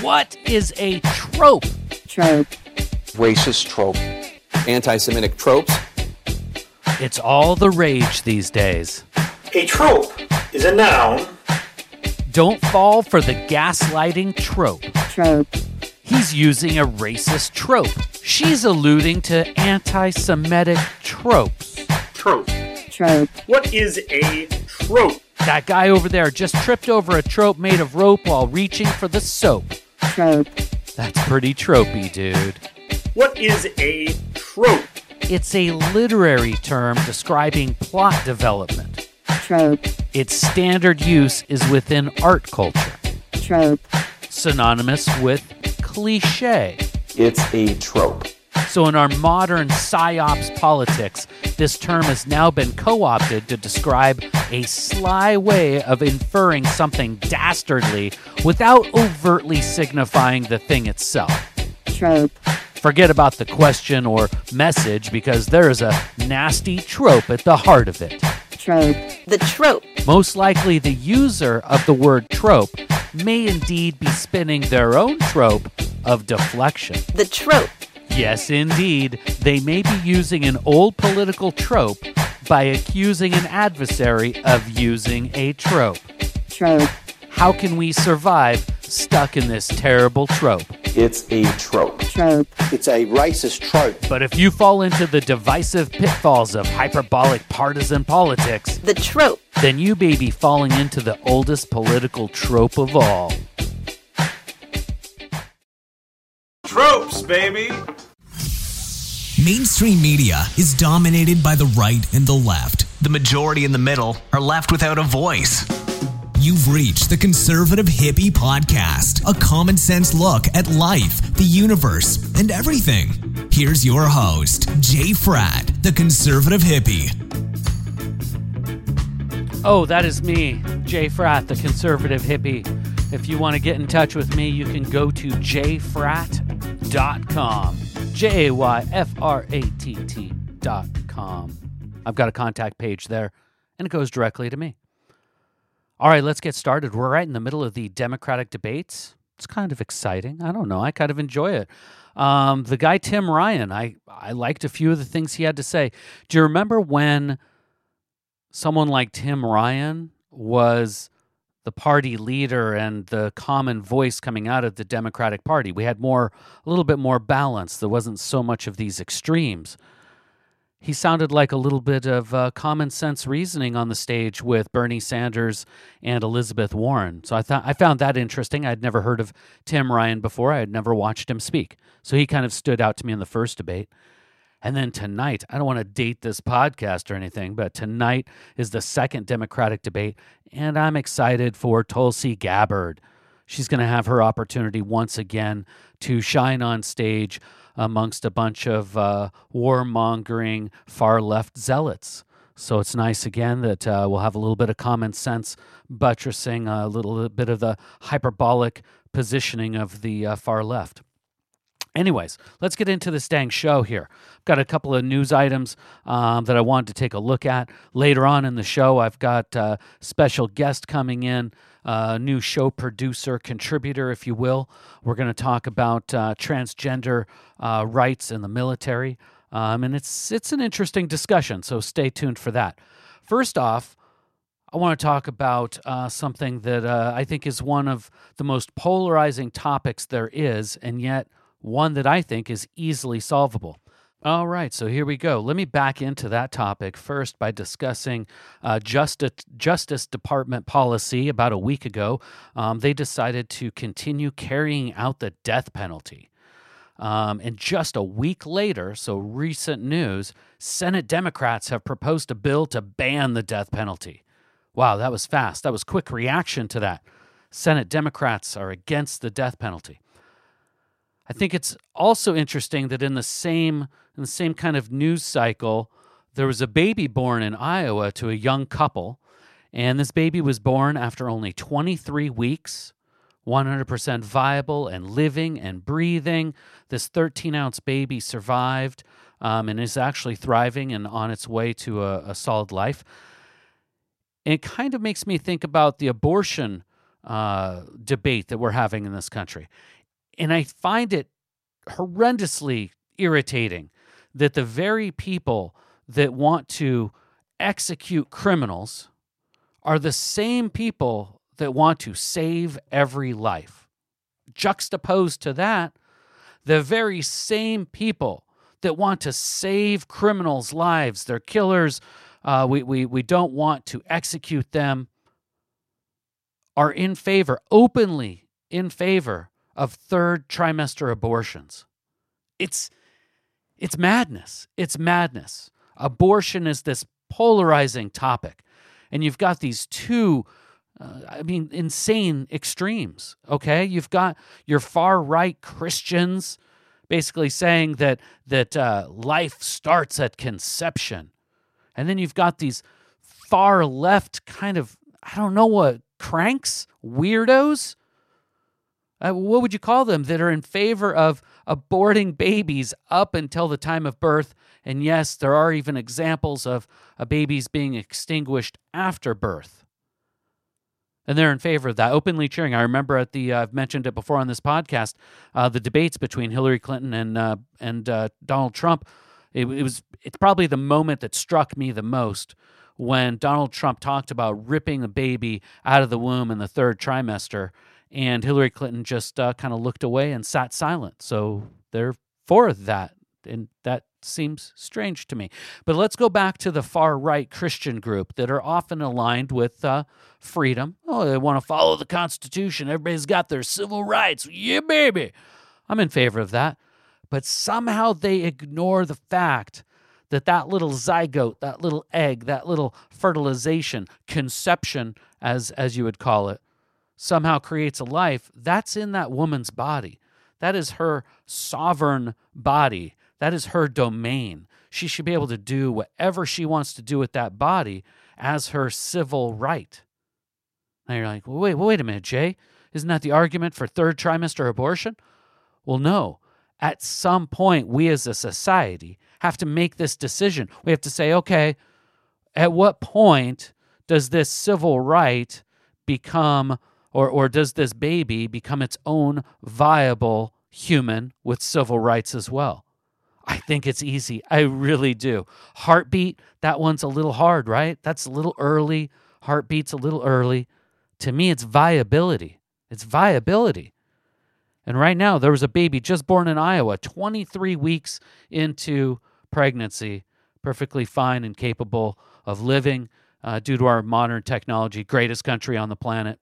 What is a trope? Trope. Racist trope. Anti-Semitic tropes. It's all the rage these days. A trope is a noun. Don't fall for the gaslighting trope. Trope. He's using a racist trope. She's alluding to anti-Semitic tropes. Trope. Trope. What is a trope? That guy over there just tripped over a trope made of rope while reaching for the soap. Trope. That's pretty tropey, dude. What is a trope? It's a literary term describing plot development. Trope. Its standard use is within art culture. Trope. Synonymous with cliché. It's a trope. So in our modern psyops politics, this term has now been co-opted to describe a sly way of inferring something dastardly without overtly signifying the thing itself. Trope. Forget about the question or message because there is a nasty trope at the heart of it. Trope. The trope. Most likely the user of the word trope may indeed be spinning their own trope of deflection. The trope. Yes, indeed. They may be using an old political trope by accusing an adversary of using a trope. Trope. How can we survive stuck in this terrible trope? It's a trope. Trope. It's a racist trope. But if you fall into the divisive pitfalls of hyperbolic partisan politics, The trope. then you may be falling into the oldest political trope of all. Tropes, baby! Mainstream media is dominated by the right and the left. The majority in the middle are left without a voice. You've reached the Conservative Hippie Podcast, a common sense look at life, the universe, and everything. Here's your host, Jay Fratt, the Conservative Hippie. Oh, that is me, Jay Fratt, the Conservative Hippie. If you want to get in touch with me, you can go to jayfratt.com. JAYFRATT.com. I've got a contact page there, and it goes directly to me. All right, let's get started. We're right in the middle of the Democratic debates. It's kind of exciting. I don't know. I kind of enjoy it. The guy, Tim Ryan, I liked a few of the things he had to say. Do you remember when someone like Tim Ryan was the party leader and the common voice coming out of the Democratic Party? We had a little bit more balance. There wasn't so much of these extremes. He sounded like a little bit of common sense reasoning on the stage with Bernie Sanders and Elizabeth Warren. So I found that interesting. I'd never heard of Tim Ryan before. I had never watched him speak. So he kind of stood out to me in the first debate. And then tonight, I don't want to date this podcast or anything, but tonight is the second Democratic debate, and I'm excited for Tulsi Gabbard. She's going to have her opportunity once again to shine on stage amongst a bunch of warmongering far-left zealots. So it's nice again that we'll have a little bit of common sense buttressing a little bit of the hyperbolic positioning of the far left. Anyways, let's get into this dang show here. Got a couple of news items that I wanted to take a look at. Later on in the show, I've got a special guest coming in, new show producer, contributor, if you will. We're going to talk about transgender rights in the military, and it's an interesting discussion, so stay tuned for that. First off, I want to talk about something that I think is one of the most polarizing topics there is, and yet one that I think is easily solvable. All right, so here we go. Let me back into that topic first by discussing Justice Department policy. About a week ago, they decided to continue carrying out the death penalty. And just a week later, so recent news, Senate Democrats have proposed a bill to ban the death penalty. Wow, that was fast. That was quick reaction to that. Senate Democrats are against the death penalty. I think it's also interesting that in the same kind of news cycle, there was a baby born in Iowa to a young couple, and this baby was born after only 23 weeks, 100% viable and living and breathing. This 13-ounce baby survived and is actually thriving and on its way to a solid life. And it kind of makes me think about the abortion debate that we're having in this country. And I find it horrendously irritating that the very people that want to execute criminals are the same people that want to save every life. Juxtaposed to that, the very same people that want to save criminals' lives, their killers, we don't want to execute them, are openly in favor of third trimester abortions. It's madness. It's madness. Abortion is this polarizing topic. And you've got these two, insane extremes, okay? You've got your far-right Christians basically saying that life starts at conception. And then you've got these far-left kind of, I don't know what, cranks? Weirdos? What would you call them, that are in favor of aborting babies up until the time of birth? And yes, there are even examples of babies being extinguished after birth. And they're in favor of that, openly cheering. I remember I've mentioned it before on this podcast, the debates between Hillary Clinton and Donald Trump. It's probably the moment that struck me the most when Donald Trump talked about ripping a baby out of the womb in the third trimester, and Hillary Clinton just kind of looked away and sat silent. So they're for that, and that seems strange to me. But let's go back to the far-right Christian group that are often aligned with freedom. Oh, they want to follow the Constitution. Everybody's got their civil rights. Yeah, baby. I'm in favor of that. But somehow they ignore the fact that little zygote, that little egg, that little fertilization, conception, as you would call it, somehow creates a life. That's in that woman's body. That is her sovereign body. That is her domain. She should be able to do whatever she wants to do with that body as her civil right. Now you're like, well, wait a minute, Jay. Isn't that the argument for third trimester abortion? Well, no. At some point, we as a society have to make this decision. We have to say, okay, at what point does this civil right become, or does this baby become its own viable human with civil rights as well? I think it's easy. I really do. Heartbeat, that one's a little hard, right? That's a little early. Heartbeat's a little early. To me, it's viability. It's viability. And right now, there was a baby just born in Iowa, 23 weeks into pregnancy, perfectly fine and capable of living due to our modern technology, greatest country on the planet.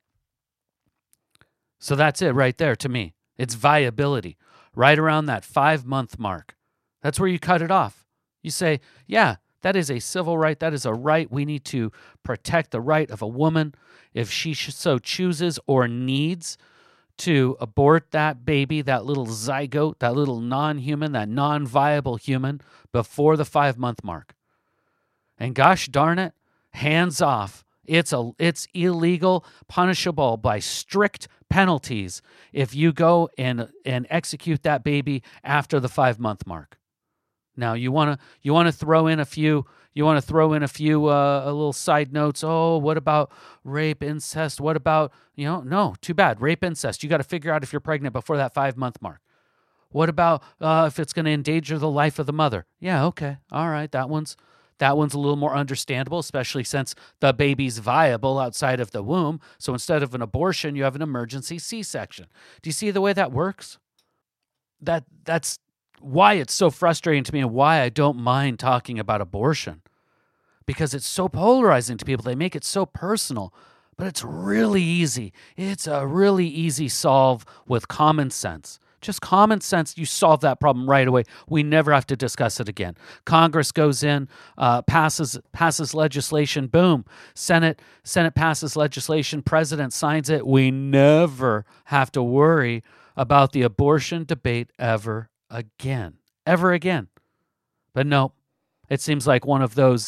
So that's it right there to me. It's viability, right around that 5-month mark. That's where you cut it off. You say, yeah, that is a civil right. That is a right. We need to protect the right of a woman if she so chooses or needs to abort that baby, that little zygote, that little non-human, that non-viable human before the 5-month mark. And gosh darn it, hands off. It's illegal, punishable by strict penalties if you go and execute that baby after the 5-month mark. Now you want to throw in a few little side notes. Oh, what about rape, incest? What about, no, too bad. Rape, incest. You got to figure out if you're pregnant before that 5-month mark. What about if it's going to endanger the life of the mother? Yeah, okay. All right. That one's a little more understandable, especially since the baby's viable outside of the womb. So instead of an abortion, you have an emergency C-section. Do you see the way that works? That's why it's so frustrating to me and why I don't mind talking about abortion. Because it's so polarizing to people. They make it so personal. But it's really easy. It's a really easy solve with common sense. Just common sense, you solve that problem right away. We never have to discuss it again. Congress goes in, passes legislation, boom. Senate passes legislation, President signs it. We never have to worry about the abortion debate ever again. But no, it seems like one of those,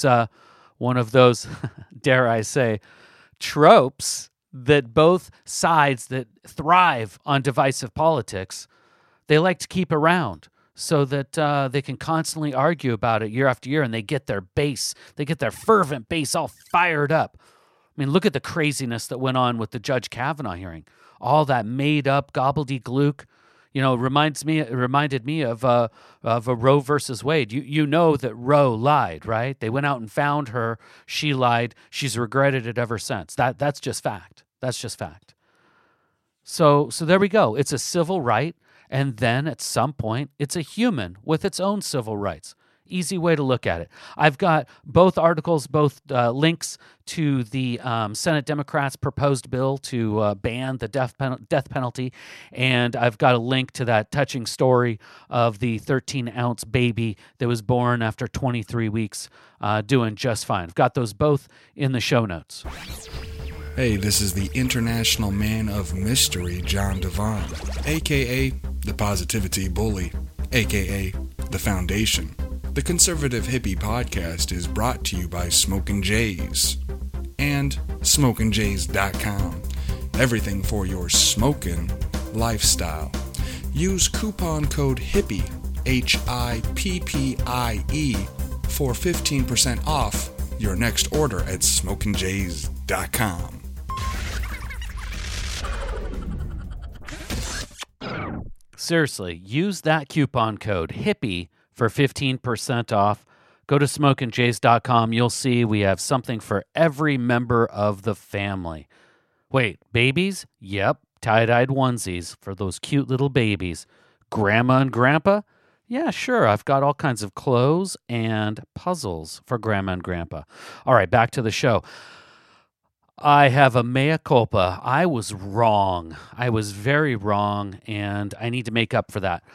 dare I say, tropes that both sides that thrive on divisive politics, they like to keep around so that they can constantly argue about it year after year, and they get their fervent base all fired up. I mean, look at the craziness that went on with the Judge Kavanaugh hearing. All that made-up gobbledygook. You know, it reminded me of a Roe versus Wade. You know that Roe lied, right? They went out and found her. She lied. She's regretted it ever since. That's just fact. That's just fact. So there we go. It's a civil right, and then at some point, it's a human with its own civil rights. Easy way to look at it. I've got both articles, both links to the Senate Democrats' proposed bill to ban the death penalty, and I've got a link to that touching story of the 13-ounce baby that was born after 23 weeks doing just fine. I've got those both in the show notes. Hey, this is the international man of mystery, John Devon, a.k.a. the Positivity Bully, a.k.a. the Foundation. The Conservative Hippie Podcast is brought to you by Smokin' Jays and SmokinJays.com. Everything for your smokin' lifestyle. Use coupon code HIPPIE, HIPPIE, for 15% off your next order at SmokinJays.com. Seriously, use that coupon code HIPPIE for 15% off. Go to SmokinJays.com. You'll see we have something for every member of the family. Wait, babies? Yep, tie-dyed onesies for those cute little babies. Grandma and Grandpa? Yeah, sure. I've got all kinds of clothes and puzzles for Grandma and Grandpa. All right, back to the show. I have a mea culpa. I was wrong. I was very wrong, and I need to make up for that.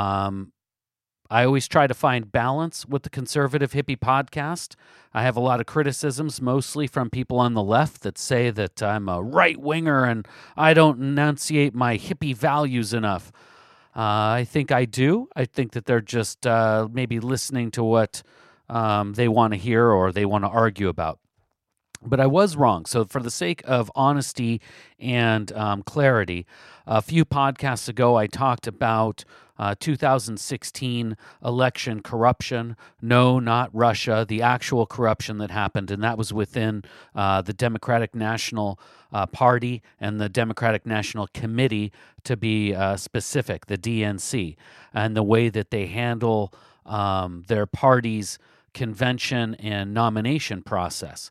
I always try to find balance with the Conservative Hippie Podcast. I have a lot of criticisms, mostly from people on the left that say that I'm a right-winger and I don't enunciate my hippie values enough. I think I do. I think that they're just maybe listening to what they want to hear or they want to argue about. But I was wrong. So for the sake of honesty and clarity, a few podcasts ago I talked about 2016 election corruption. No, not Russia, the actual corruption that happened, and that was within the Democratic National Party and the Democratic National Committee, to be specific, the DNC, and the way that they handle their party's convention and nomination process.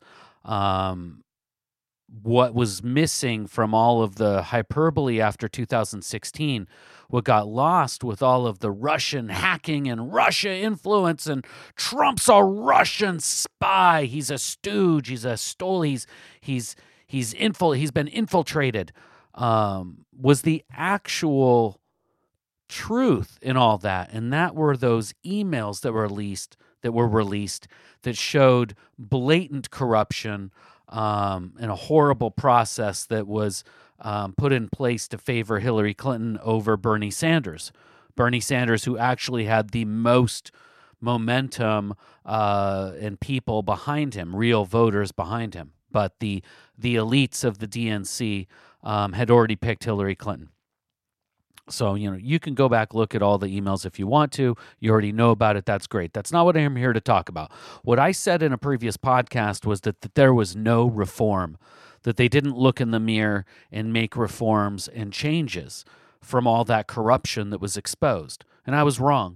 What was missing from all of the hyperbole after 2016, what got lost with all of the Russian hacking and Russia influence and Trump's a Russian spy, he's a stooge, he's a stole, he's been infiltrated, was the actual truth in all that. And that were those emails that were released that showed blatant corruption and a horrible process that was put in place to favor Hillary Clinton over Bernie Sanders. Bernie Sanders, who actually had the most momentum and people behind him, real voters behind him. But the elites of the DNC had already picked Hillary Clinton. So, you can go back, look at all the emails if you want to. You already know about it. That's great. That's not what I'm here to talk about. What I said in a previous podcast was that there was no reform, that they didn't look in the mirror and make reforms and changes from all that corruption that was exposed. And I was wrong.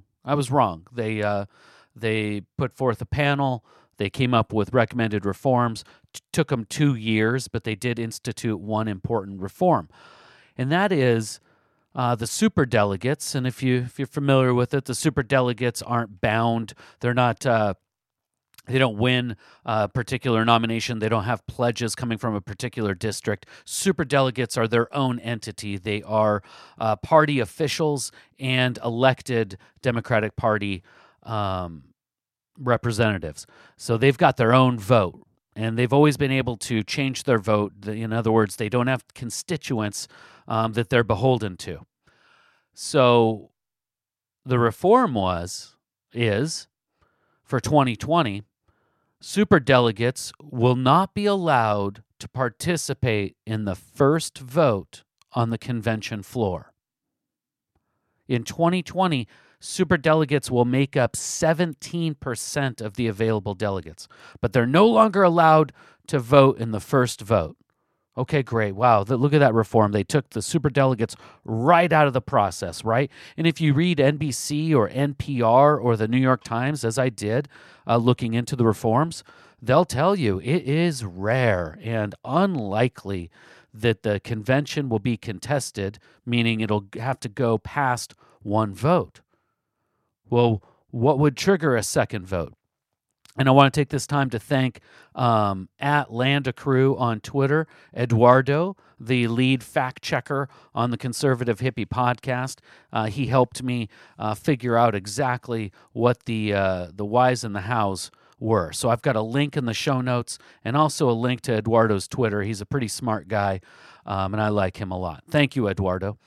They put forth a panel. They came up with recommended reforms. Took them 2 years, but they did institute one important reform. And that is the superdelegates, and if you're familiar with it, the superdelegates aren't bound. They're not. They don't win a particular nomination. They don't have pledges coming from a particular district. Superdelegates are their own entity. They are party officials and elected Democratic Party representatives. So they've got their own vote, and they've always been able to change their vote. In other words, they don't have constituents that they're beholden to. So the reform is for 2020, superdelegates will not be allowed to participate in the first vote on the convention floor. In 2020, superdelegates will make up 17% of the available delegates, but they're no longer allowed to vote in the first vote. Okay, great. Wow, look at that reform. They took the superdelegates right out of the process, right? And if you read NBC or NPR or the New York Times, as I did, looking into the reforms, they'll tell you it is rare and unlikely that the convention will be contested, meaning it'll have to go past one vote. Well, what would trigger a second vote? And I want to take this time to thank at Land Crew on Twitter, Eduardo, the lead fact checker on the Conservative Hippie podcast. He helped me figure out exactly what the whys and the hows were. So I've got a link in the show notes and also a link to Eduardo's Twitter. He's a pretty smart guy, and I like him a lot. Thank you, Eduardo.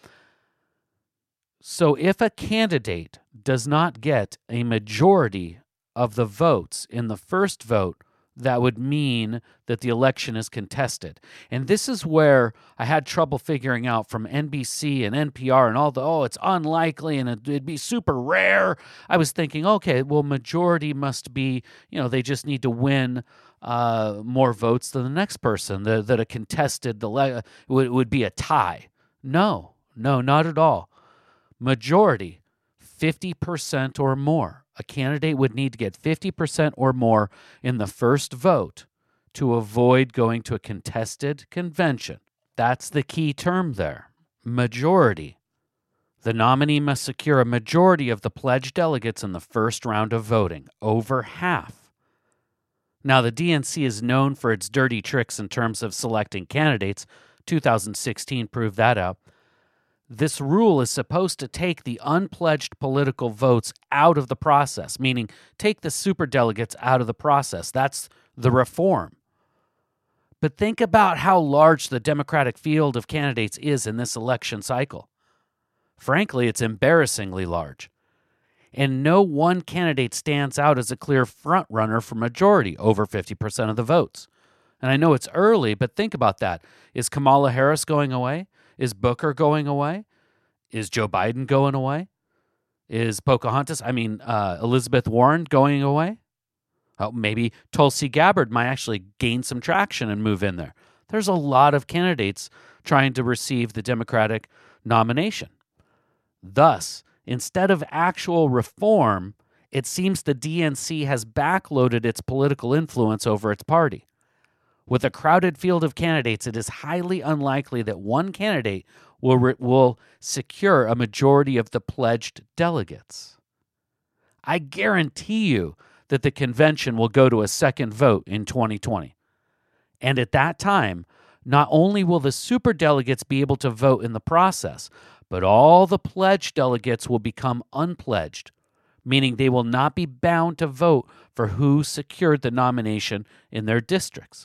So if a candidate does not get a majority of the votes in the first vote, that would mean that the election is contested. And this is where I had trouble figuring out from NBC and NPR and all it's unlikely and it'd be super rare. I was thinking, okay, well, majority must be, they just need to win more votes than the next person, that a contested would be a tie. No, not at all. Majority, 50% or more. A candidate would need to get 50% or more in the first vote to avoid going to a contested convention. That's the key term there. Majority. The nominee must secure a majority of the pledged delegates in the first round of voting, over half. Now, the DNC is known for its dirty tricks in terms of selecting candidates. 2016 proved that out. This rule is supposed to take the unpledged political votes out of the process, meaning take the superdelegates out of the process. That's the reform. But think about how large the Democratic field of candidates is in this election cycle. Frankly, it's embarrassingly large. And no one candidate stands out as a clear frontrunner for majority, over 50% of the votes. And I know it's early, but think about that. Is Kamala Harris going away? Is Booker going away? Is Joe Biden going away? Is Elizabeth Warren going away? Oh, maybe Tulsi Gabbard might actually gain some traction and move in there. There's a lot of candidates trying to receive the Democratic nomination. Thus, instead of actual reform, it seems the DNC has backloaded its political influence over its party. With a crowded field of candidates, it is highly unlikely that one candidate will secure a majority of the pledged delegates. I guarantee you that the convention will go to a second vote in 2020. And at that time, not only will the superdelegates be able to vote in the process, but all the pledged delegates will become unpledged, meaning they will not be bound to vote for who secured the nomination in their districts.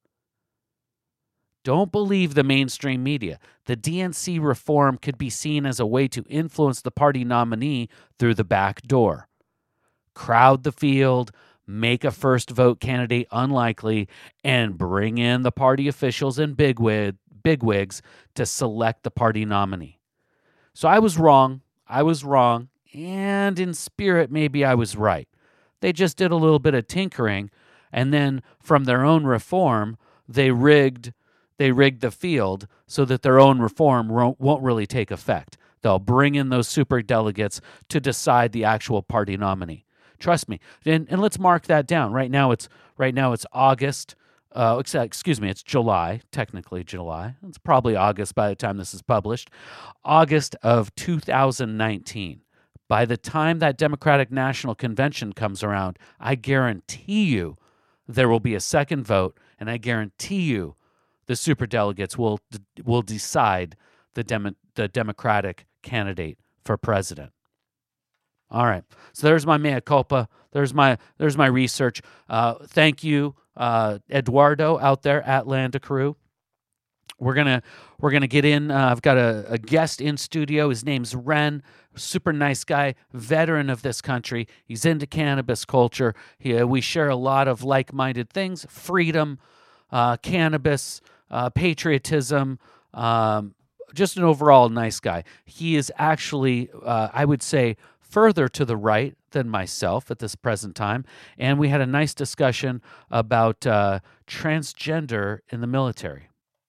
Don't believe the mainstream media. The DNC reform could be seen as a way to influence the party nominee through the back door. Crowd the field, make a first vote candidate unlikely, and bring in the party officials and bigwigs to select the party nominee. So I was wrong, and in spirit maybe I was right. They just did a little bit of tinkering, and then from their own reform, they rigged the field so that their own reform won't really take effect. They'll bring in those superdelegates to decide the actual party nominee. Trust me. And let's mark that down. Right now it's August. It's July, technically July. It's probably August by the time this is published. August of 2019. By the time that Democratic National Convention comes around, I guarantee you there will be a second vote, and I guarantee you the superdelegates will decide the Democratic candidate for president. All right. So there's my mea culpa. There's my research. Thank you, Eduardo out there at Land Crew. We're gonna get in. I've got a guest in studio. His name's Ren. Super nice guy, veteran of this country. He's into cannabis culture. We share a lot of like-minded things: freedom, cannabis, patriotism. Just an overall nice guy. He is actually, I would say, further to the right than myself at this present time, and we had a nice discussion about transgender in the military.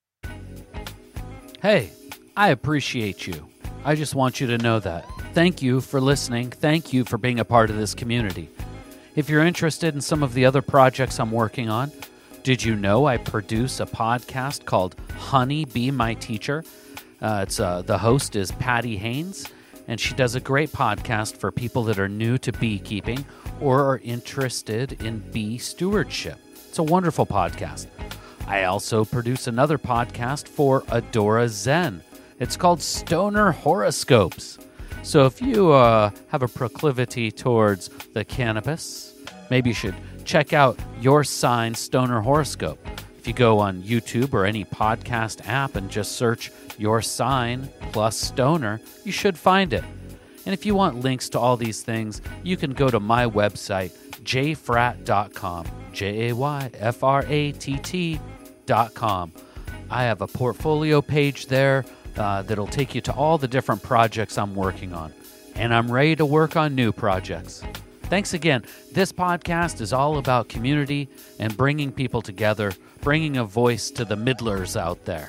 Hey, I appreciate you. I just want you to know that. Thank you for listening. Thank you for being a part of this community. If you're interested in some of the other projects I'm working on, did you know I produce a podcast called Honey, Be My Teacher? The host is Patty Haynes, and she does a great podcast for people that are new to beekeeping or are interested in bee stewardship. It's a wonderful podcast. I also produce another podcast for Adora Zen. It's called Stoner Horoscopes. So if you have a proclivity towards the cannabis, maybe you should check out Your Sign Stoner Horoscope. If you go on YouTube or any podcast app and just search Your Sign plus Stoner, you should find it. And if you want links to all these things, you can go to my website, jayfratt.com, JAYFRATT.com. I have a portfolio page there that'll take you to all the different projects I'm working on. And I'm ready to work on new projects. Thanks again. This podcast is all about community and bringing people together, bringing a voice to the middlers out there.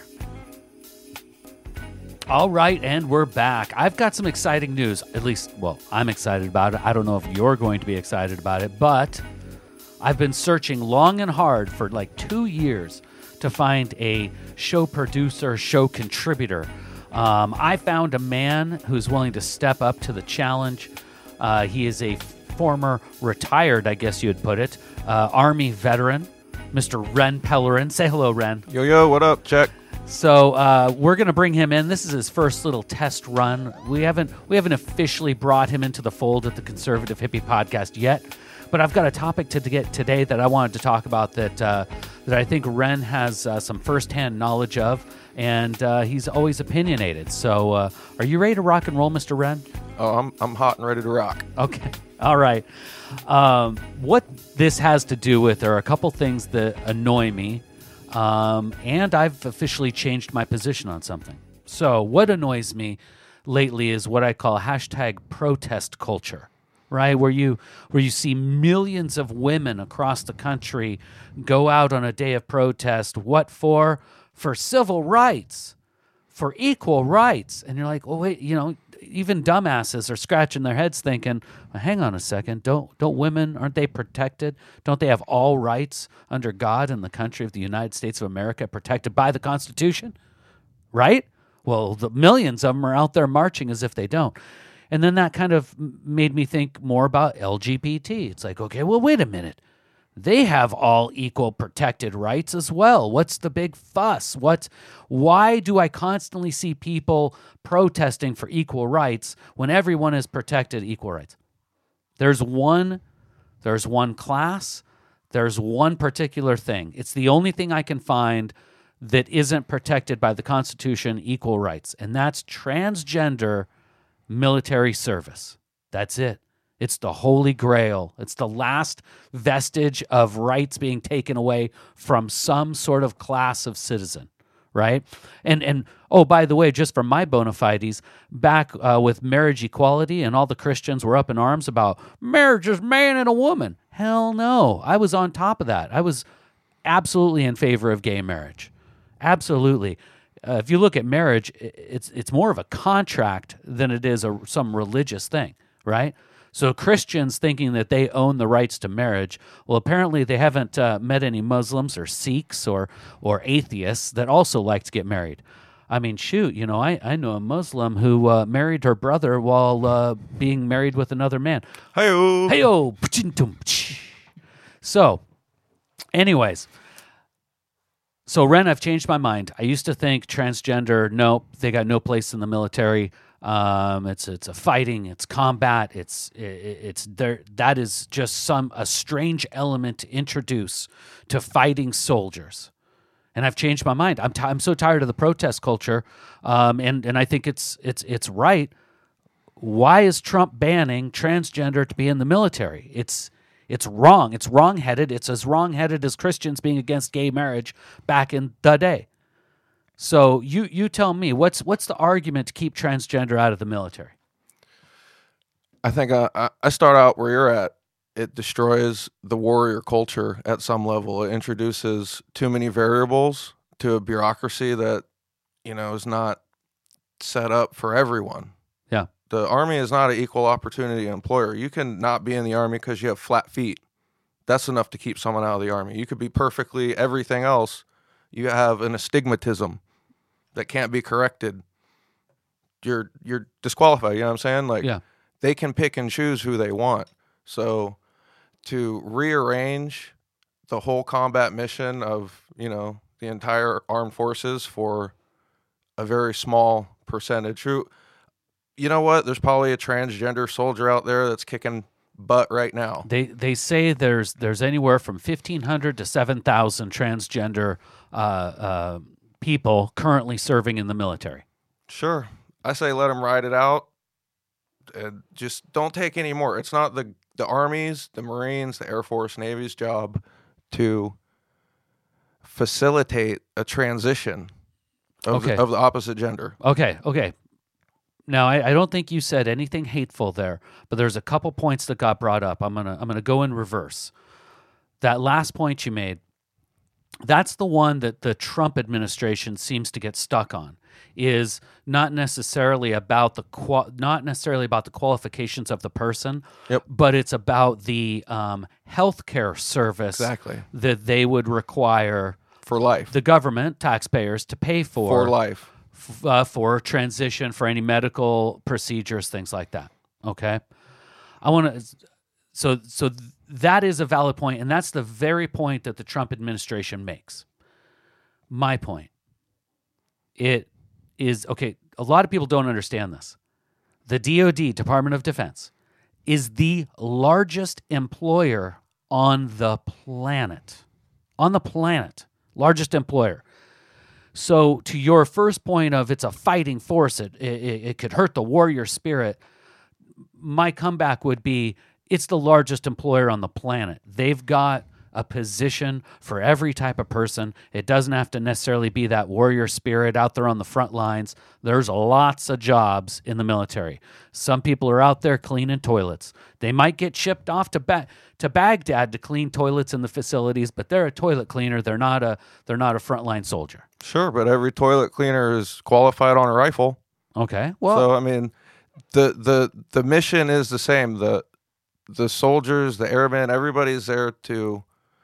All right, and we're back. I've got some exciting news. At least, well, I'm excited about it. I don't know if you're going to be excited about it, but I've been searching long and hard for like 2 years to find a show producer, show contributor. I found a man who's willing to step up to the challenge. He is a former retired, I guess you'd put it, Army veteran, Mr. Ren Pellerin. Say hello, Ren. Yo, what up? Check. So we're going to bring him in. This is his first little test run. We haven't officially brought him into the fold at the Conservative Hippie Podcast yet, but I've got a topic to get today that I wanted to talk about that I think Ren has some firsthand knowledge of, and he's always opinionated. So are you ready to rock and roll, Mr. Ren? Oh, I'm hot and ready to rock. Okay. All right. What this has to do with are a couple things that annoy me. And I've officially changed my position on something. So what annoys me lately is what I call hashtag protest culture, right? Where you see millions of women across the country go out on a day of protest. What for? For civil rights, for equal rights. And you're like, well, wait, even dumbasses are scratching their heads thinking, well, hang on a second, don't women, aren't they protected? Don't they have all rights under God in the country of the United States of America protected by the Constitution? Right? Well, the millions of them are out there marching as if they don't. And then that kind of made me think more about LGBT. It's like, okay, well, wait a minute. They have all equal protected rights as well. What's the big fuss? Why do I constantly see people protesting for equal rights when everyone is protected equal rights? There's one class, there's one particular thing. It's the only thing I can find that isn't protected by the Constitution, equal rights, and that's transgender military service. That's it. It's the holy grail. It's the last vestige of rights being taken away from some sort of class of citizen, right? And oh, by the way, just for my bona fides, back with marriage equality and all the Christians were up in arms about marriage is man and a woman. Hell no. I was on top of that. I was absolutely in favor of gay marriage. Absolutely. If you look at marriage, it's more of a contract than it is some religious thing, right? So Christians thinking that they own the rights to marriage, well, apparently they haven't met any Muslims or Sikhs or atheists that also like to get married. I mean, shoot, I know a Muslim who married her brother while being married with another man. Hey-o. Hey-o. So, anyways, Ren, I've changed my mind. I used to think transgender, nope, they got no place in the military. It's a fighting, it's combat, it's there. That is just a strange element to introduce to fighting soldiers. And I've changed my mind. I'm so tired of the protest culture, and I think it's right. Why is Trump banning transgender to be in the military? It's wrong. It's wrong-headed. It's as wrong-headed as Christians being against gay marriage back in the day. So you tell me, what's the argument to keep transgender out of the military? I think I start out where you're at. It destroys the warrior culture at some level. It introduces too many variables to a bureaucracy that, is not set up for everyone. Yeah. The Army is not an equal opportunity employer. You can not be in the Army because you have flat feet. That's enough to keep someone out of the Army. You could be perfectly everything else. You have an astigmatism that can't be corrected. You're disqualified. You know what I'm saying? Like, Yeah. they can pick and choose who they want. So to rearrange the whole combat mission of, the entire armed forces for a very small percentage. Who, you know what? There's probably a transgender soldier out there that's kicking butt right now. They say there's anywhere from 1,500 to 7,000 transgender people currently serving in the military. Sure. I say let them ride it out. And just don't take any more. It's not the Army's, the Marines, the Air Force, Navy's job to facilitate a transition of the opposite gender. Okay. Now, I don't think you said anything hateful there, but there's a couple points that got brought up. I'm gonna go in reverse. That last point you made, that's the one that the Trump administration seems to get stuck on. Is not necessarily about the qualifications of the person, but it's about the healthcare service that they would require for life, the government, taxpayers, to pay for life, for transition, for any medical procedures, things like that. Okay, I want to. So that is a valid point, and that's the very point that the Trump administration makes. My point. It is, okay, a lot of people don't understand this. The DoD, Department of Defense, is the largest employer on the planet. On the planet. Largest employer. So to your first point of it's a fighting force, it could hurt the warrior spirit, my comeback would be it's the largest employer on the planet. They've got a position for every type of person. It doesn't have to necessarily be that warrior spirit out there on the front lines. There's lots of jobs in the military. Some people are out there cleaning toilets. They might get shipped off to Baghdad to clean toilets in the facilities, but they're a toilet cleaner. They're not a frontline soldier. Sure, but every toilet cleaner is qualified on a rifle. Okay. Well, so I mean, the mission is the same. The soldiers, the airmen, everybody's there to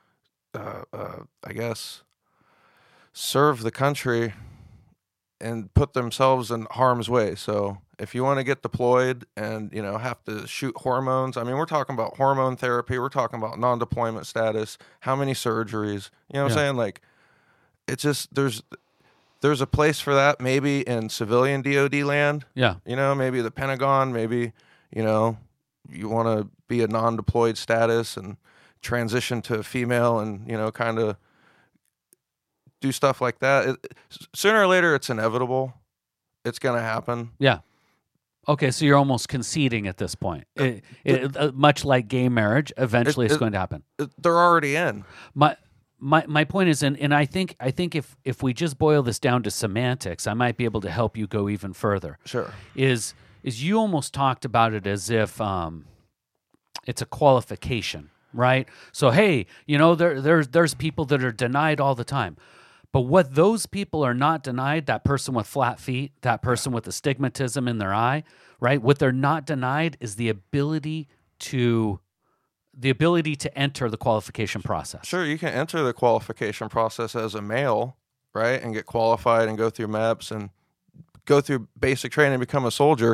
I guess, serve the country and put themselves in harm's way. So if you want to get deployed and, have to shoot hormones, I mean, we're talking about hormone therapy. We're talking about non-deployment status, how many surgeries, you know what I'm saying? Like, it's just, there's a place for that maybe in civilian DOD land. Yeah. Maybe the Pentagon, maybe, you want to be a non-deployed status and transition to a female and, kind of do stuff like that. Sooner or later, it's inevitable. It's going to happen. Yeah. Okay, so you're almost conceding at this point. Much like gay marriage, eventually it's going to happen. They're already in. My point is, and I think if we just boil this down to semantics, I might be able to help you go even further. Sure. Is you almost talked about it as if it's a qualification. Right? So, hey, there's people that are denied all the time. But what those people are not denied, that person with flat feet, that person with astigmatism in their eye, right? What they're not denied is the ability to enter the qualification process. Sure, you can enter the qualification process as a male, right? And get qualified and go through MEPS and go through basic training and become a soldier.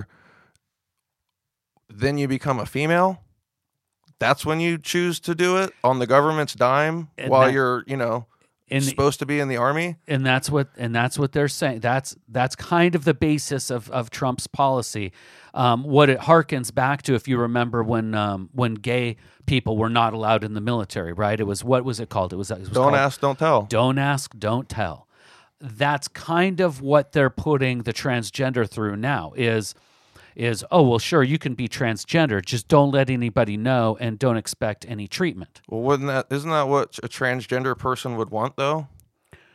Then you become a female. That's when you choose to do it on the government's dime while you're, supposed to be in the Army. And that's what they're saying. That's kind of the basis of Trump's policy. What it harkens back to, if you remember, when gay people were not allowed in the military, right? It was, what was it called? It was Don't ask, don't tell. Don't ask, don't tell. That's kind of what they're putting the transgender through now is, oh, well, sure, you can be transgender, just don't let anybody know and don't expect any treatment. Well, isn't that what a transgender person would want, though?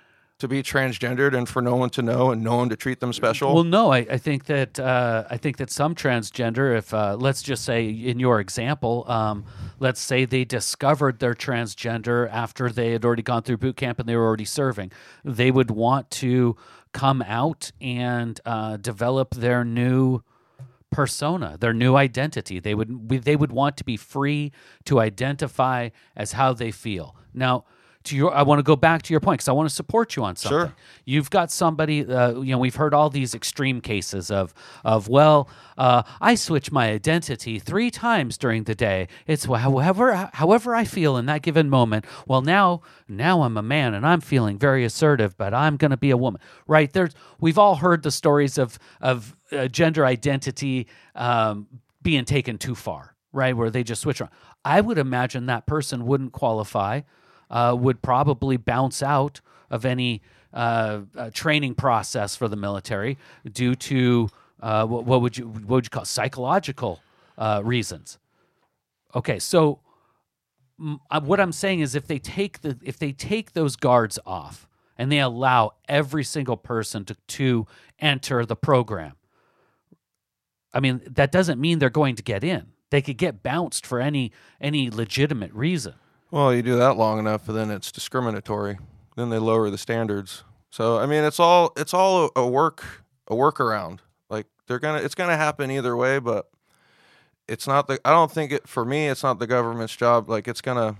to be transgendered and for no one to know and no one to treat them special? Well, no, I think that some transgender, if let's just say in your example, let's say they discovered their transgender after they had already gone through boot camp and they were already serving, they would want to come out and develop their new persona, their new identity. They would want to be free to identify as how they feel. Now, I want to go back to your point because I want to support you on something. Sure. You've got somebody, we've heard all these extreme cases of I switch my identity 3 times during the day. It's however I feel in that given moment. Well, now I'm a man and I'm feeling very assertive, but I'm going to be a woman. Right? We've all heard the stories of gender identity being taken too far, right? Where they just switch around. I would imagine that person wouldn't qualify. Would probably bounce out of any training process for the military due to what would you call psychological reasons. Okay, so what I'm saying is if they take those guards off and they allow every single person to enter the program, I mean that doesn't mean they're going to get in. They could get bounced for any legitimate reason. Well, you do that long enough, and then it's discriminatory. Then they lower the standards. So I mean, it's all a workaround. Like it's gonna happen either way, but it's not I don't think for me, it's not the government's job. Like it's gonna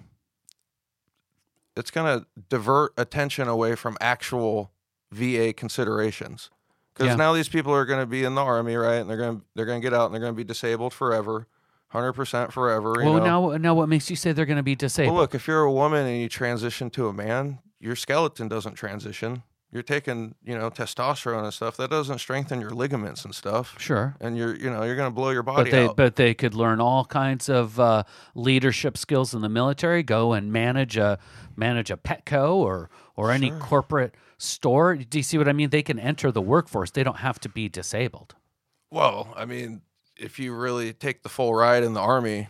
divert attention away from actual VA considerations. Because now these people are going to be in the Army, right? And they're going to get out and they're going to be disabled forever. 100% forever. Now what makes you say they're going to be disabled? Well, look, if you're a woman and you transition to a man, your skeleton doesn't transition. You're taking, testosterone and stuff. That doesn't strengthen your ligaments and stuff. Sure. And you're going to blow your body out. But they could learn all kinds of leadership skills in the military. Go and manage a Petco or any corporate store. Do you see what I mean? They can enter the workforce. They don't have to be disabled. Well, I mean, if you really take the full ride in the Army,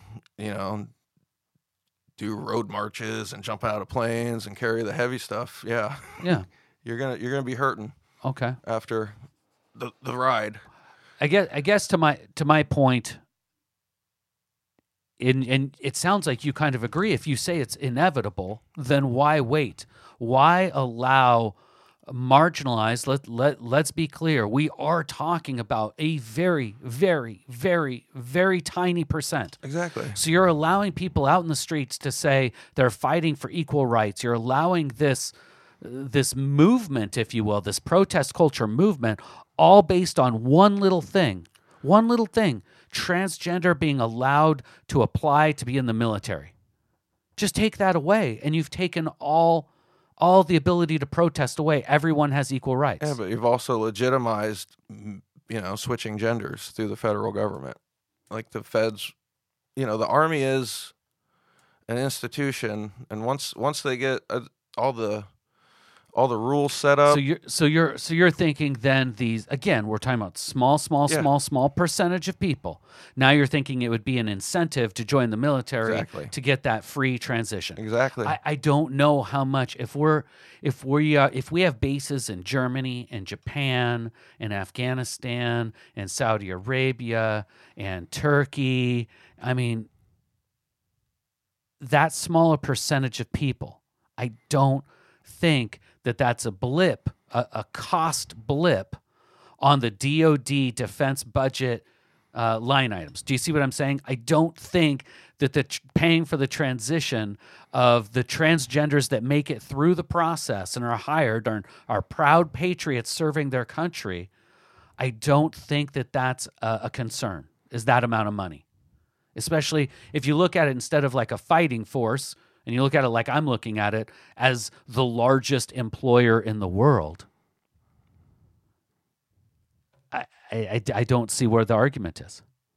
do road marches and jump out of planes and carry the heavy stuff, yeah, you're gonna be hurting. Okay. After the ride, I guess to my point, and it sounds like you kind of agree. If you say it's inevitable, then why wait? Why allow marginalized? Let's be clear. We are talking about a very, very, very, very tiny percent. Exactly. So you're allowing people out in the streets to say they're fighting for equal rights. You're allowing this movement, if you will, this protest culture movement, all based on one little thing, transgender being allowed to apply to be in the military. Just take that away, and you've taken all the ability to protest away. Everyone has equal rights. Yeah, but you've also legitimized, switching genders through the federal government. Like the feds, the Army is an institution, and once they get all the rules set up. So you're thinking then these, again, we're talking about small percentage of people. Now you're thinking it would be an incentive to join the military to get that free transition. Exactly. I don't know how much if we have bases in Germany and Japan and Afghanistan and Saudi Arabia and Turkey. I mean, that smaller percentage of people, I don't think that's a blip, a cost blip on the DoD defense budget line items. Do you see what I'm saying? I don't think that paying for the transition of the transgenders that make it through the process and are hired are proud patriots serving their country. I don't think that's a concern, is that amount of money. Especially if you look at it instead of like a fighting force, and you look at it like I'm looking at it, as the largest employer in the world, I don't see where the argument is.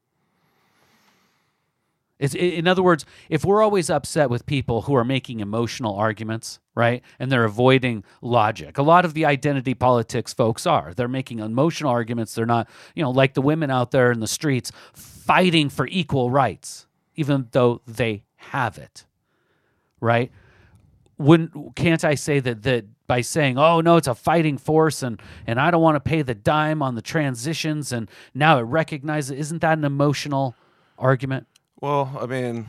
In other words, if we're always upset with people who are making emotional arguments, right, and they're avoiding logic, a lot of the identity politics folks are. They're making emotional arguments. They're not, like the women out there in the streets fighting for equal rights, even though they have it. Right? can't I say that by saying, oh no, it's a fighting force and I don't want to pay the dime on the transitions and now it recognizes, isn't that an emotional argument? Well, I mean,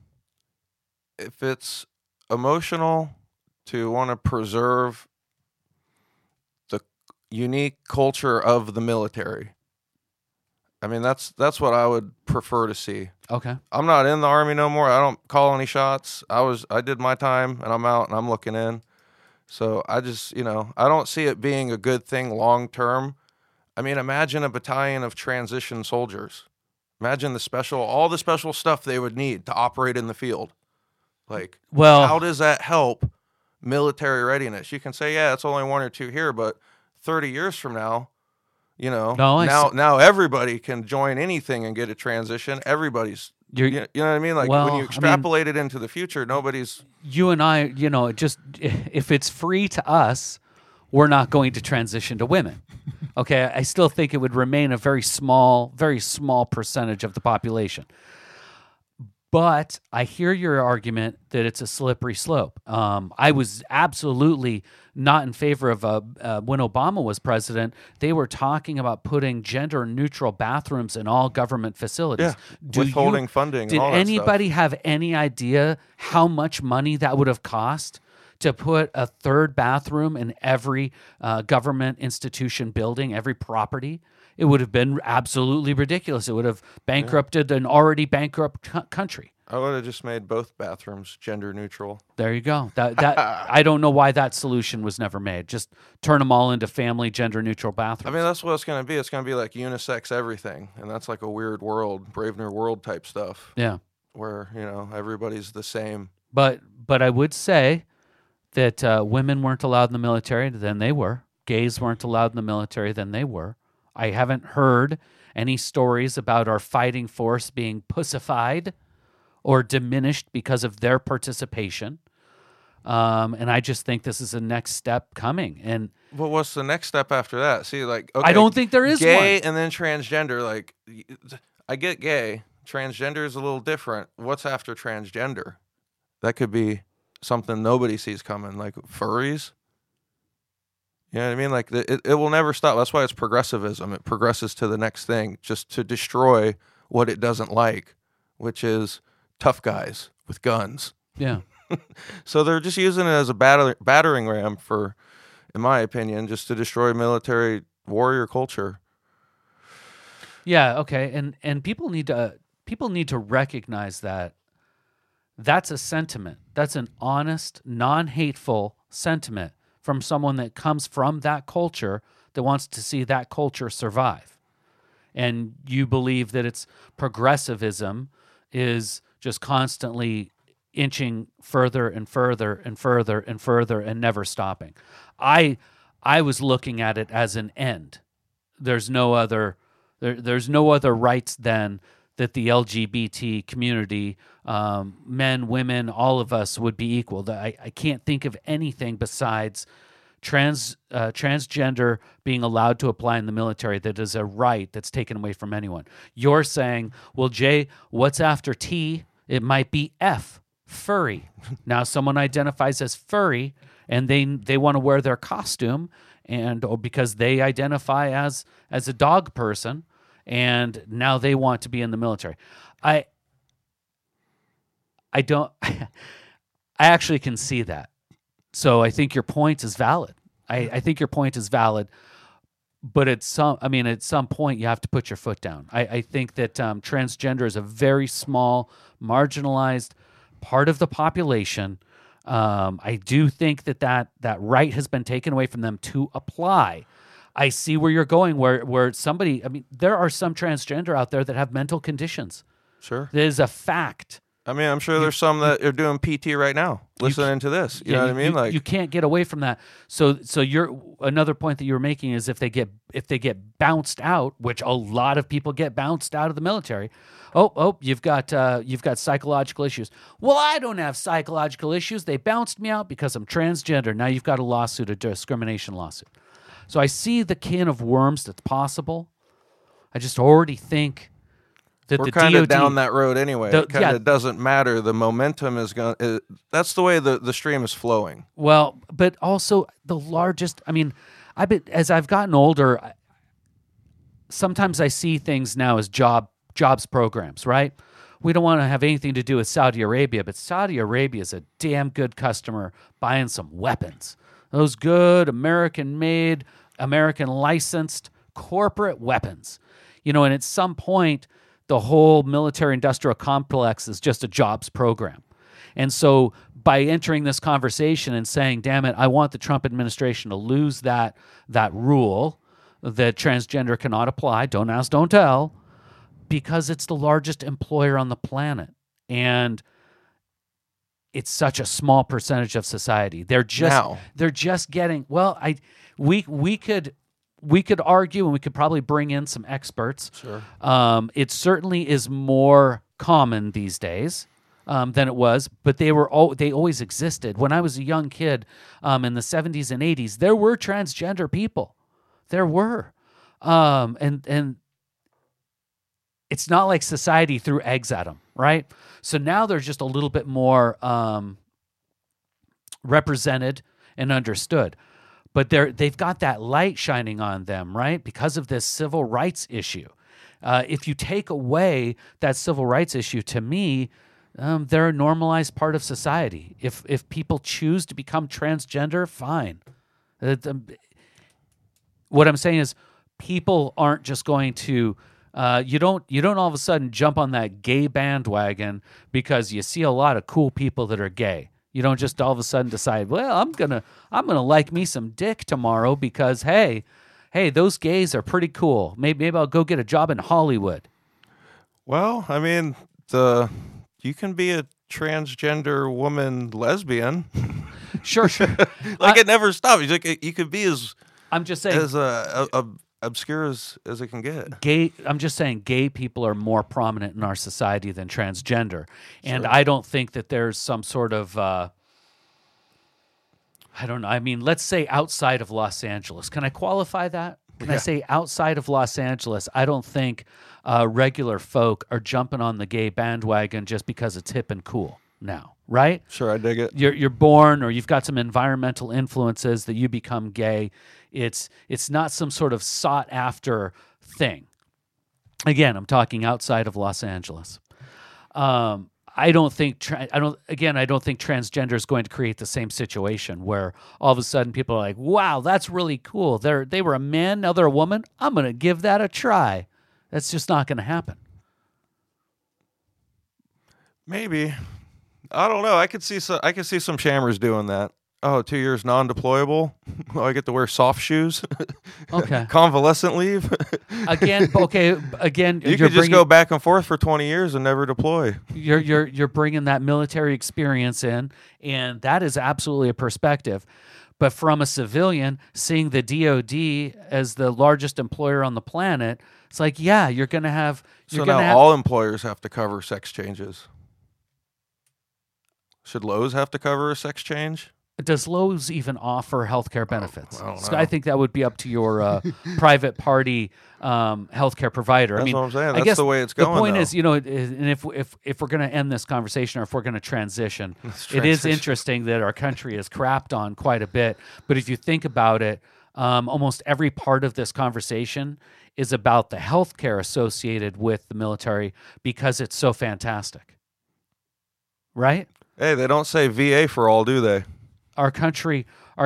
if it's emotional to want to preserve the unique culture of the military, I mean, that's what I would prefer to see. Okay. I'm not in the Army no more. I don't call any shots. I did my time and I'm out and I'm looking in. So I just, I don't see it being a good thing long term. I mean, imagine a battalion of transition soldiers. Imagine all the special stuff they would need to operate in the field. Like, how does that help military readiness? You can say, yeah, it's only 1 or 2 here, but 30 years from now, now everybody can join anything and get a transition. Everybody's, you know what I mean? Like, when you extrapolate it into the future, nobody's... You and I, just if it's free to us, we're not going to transition to women. Okay, I still think it would remain a very small percentage of the population. But I hear your argument that it's a slippery slope. I was absolutely not in favor of when Obama was president. They were talking about putting gender-neutral bathrooms in all government facilities. Yeah, withholding funding. Did and all that anybody stuff. have any idea how much money that would have cost to put a third bathroom in every government institution building, every property? It would have been absolutely ridiculous. It would have bankrupted an already bankrupt country. I would have just made both bathrooms gender neutral. There you go. That I don't know why that solution was never made. Just turn them all into family gender neutral bathrooms. I mean, that's what it's going to be. It's going to be like unisex everything, and that's like a weird world, Brave New World type stuff. Yeah, where everybody's the same. But I would say that women weren't allowed in the military. Then they were. Gays weren't allowed in the military. Then they were. I haven't heard any stories about our fighting force being pussified or diminished because of their participation. And I just think this is the next step coming. And well, what's the next step after that? See, like, okay, I don't think there is gay one. And then transgender. Like, I get gay. Transgender is a little different. What's after transgender? That could be something nobody sees coming, like furries. You know what I mean? Like, it will never stop. That's why it's progressivism. It progresses to the next thing, just to destroy what it doesn't like, which is tough guys with guns. Yeah. So they're just using it as a battering ram for, in my opinion, just to destroy military warrior culture. Yeah, okay. And people need to recognize that that's a sentiment. That's an honest, non-hateful sentiment from someone that comes from that culture that wants to see that culture survive. And you believe that it's progressivism is just constantly inching further and further and further and further and never stopping. I was looking at it as an end. There's no other rights than that the LGBT community, men, women, all of us would be equal. I can't think of anything besides transgender being allowed to apply in the military that is a right that's taken away from anyone. You're saying, well, Jay, what's after T? It might be F, furry. Now someone identifies as furry and they want to wear their costume or because they identify as a dog person, and now they want to be in the military. I actually can see that. So I think your point is valid. I think your point is valid, but at some point you have to put your foot down. I think that transgender is a very small, marginalized part of the population. I do think that right has been taken away from them to apply. I see where you're going, where somebody, there are some transgender out there that have mental conditions. Sure. That is a fact. I'm sure there's some that are doing PT right now, listening to this. You know what I mean? You can't get away from that. So another point that you were making is if they get bounced out, which a lot of people get bounced out of the military. Oh, you've got psychological issues. Well, I don't have psychological issues. They bounced me out because I'm transgender. Now you've got a discrimination lawsuit. So I see the can of worms that's possible. I just already think that We're the kind of DOD down that road anyway. The- It kind of doesn't matter. The momentum is going. That's the way the stream is flowing. Well, but also the largest. I mean, as I've gotten older, sometimes I see things now as jobs programs. Right? We don't want to have anything to do with Saudi Arabia, but Saudi Arabia is a damn good customer buying some weapons. Those good American-made, American-licensed corporate weapons. And at some point, the whole military-industrial complex is just a jobs program. And so by entering this conversation and saying, damn it, I want the Trump administration to lose that rule that transgender cannot apply, don't ask, don't tell, because it's the largest employer on the planet. And it's such a small percentage of society. They're just getting, we could argue, and we could probably bring in some experts. Sure. It certainly is more common these days than it was, but they always existed. When I was a young kid in the 70s and 80s, there were transgender people. There were. And it's not like society threw eggs at them, right? So now they're just a little bit more represented and understood. But they've got that light shining on them, right? Because of this civil rights issue. If you take away that civil rights issue, to me, they're a normalized part of society. If people choose to become transgender, fine. What I'm saying is, people aren't just going to. You don't all of a sudden jump on that gay bandwagon because you see a lot of cool people that are gay. You don't just all of a sudden decide, well, I'm gonna like me some dick tomorrow because hey, those gays are pretty cool. Maybe I'll go get a job in Hollywood. Well, I mean, you can be a transgender woman lesbian. Sure. It never stops. You could be as I'm just saying as obscure as it can get. I'm just saying gay people are more prominent in our society than transgender. And Sure. I don't think that there's some sort of, I don't know. I mean, let's say outside of Los Angeles. Can I qualify that? Can I say outside of Los Angeles, I don't think regular folk are jumping on the gay bandwagon just because it's hip and cool now, right? Sure, I dig it. You're born, or you've got some environmental influences that you become gay. It's not some sort of sought after thing. Again, I'm talking outside of Los Angeles. I don't think transgender is going to create the same situation where all of a sudden people are like, "Wow, that's really cool. They were a man, now they're a woman. I'm going to give that a try." That's just not going to happen. Maybe. I don't know. I could see some shammers doing that. Oh, 2 years non-deployable. Oh, I get to wear soft shoes. Okay. Convalescent leave. Again. You could just go back and forth for 20 years and never deploy. You're bringing that military experience in, and that is absolutely a perspective. But from a civilian, seeing the DOD as the largest employer on the planet, it's like, yeah, you're going to have. So now all employers have to cover sex changes. Should Lowe's have to cover a sex change? Does Lowe's even offer healthcare benefits? I don't So know. I think that would be up to your private party healthcare provider. That's I mean, what I'm saying. I That's guess the way it's going, The point though. is, and if we're going to end this conversation, or if we're going to transition, it is interesting that our country is crapped on quite a bit. But if you think about it, almost every part of this conversation is about the healthcare associated with the military because it's so fantastic, right? Hey, they don't say VA for all, do they? Our country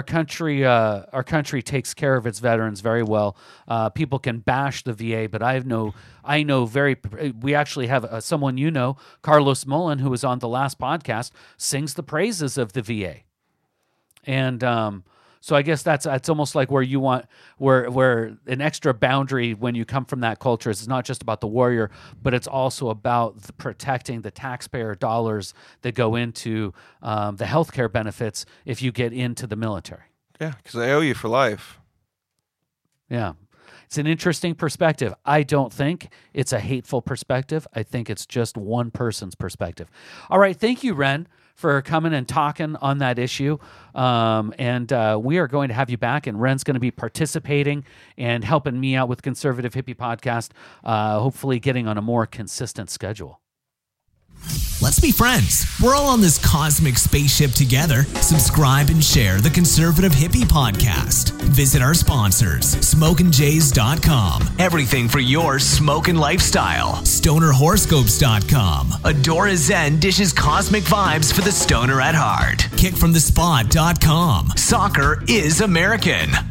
takes care of its veterans very well. People can bash the VA, but I know we actually have someone Carlos Mullen, who was on the last podcast, sings the praises of the VA, and so I guess it's almost like where you want where an extra boundary when you come from that culture is not just about the warrior, but it's also about protecting the taxpayer dollars that go into the healthcare benefits if you get into the military. Yeah, because they owe you for life. Yeah. It's an interesting perspective. I don't think it's a hateful perspective. I think it's just one person's perspective. All right. Thank you, Ren, for coming and talking on that issue. And we are going to have you back, and Ren's going to be participating and helping me out with Conservative Hippie Podcast, hopefully getting on a more consistent schedule. Let's be friends. We're all on this cosmic spaceship together. Subscribe and share the Conservative Hippie Podcast. Visit our sponsors, SmokinJays.com. Everything for your smoking lifestyle. StonerHoroscopes.com. Adora Zen dishes cosmic vibes for the stoner at heart. KickFromTheSpot.com. Soccer is American.